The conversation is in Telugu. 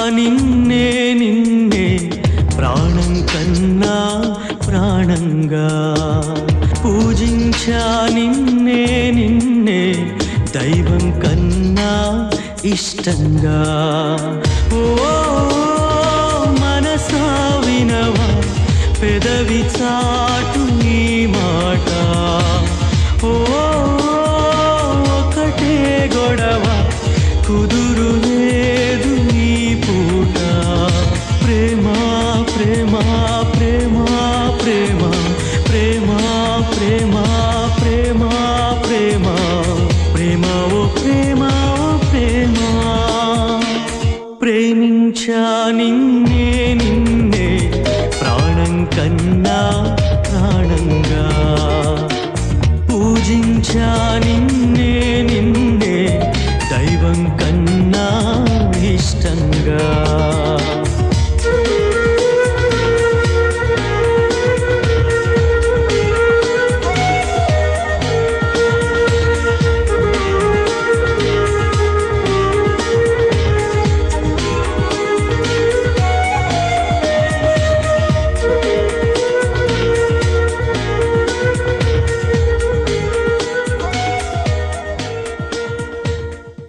నిన్నే నిన్నే ప్రాణం కన్నా ప్రాణంగా పూజించా నిన్నే నిన్నే దైవం కన్నా ఇష్టంగా ఓ మనసా వినవా పెదవి చాటు ఈ మాట ఓ ఒకటే గొడవ కుదురు లేదు ఈ పూట ప్రేమ ప్రేమ ప్రేమ ప్రేమ ప్రేమ ప్రేమ ప్రేమ ప్రేమ ప్రేమ ఓ ప్రేమ ఓ ప్రేమ ప్రేమించా నిన్నే నిన్నే ప్రాణం కన్నా ప్రాణంగా పూజించా నిన్నే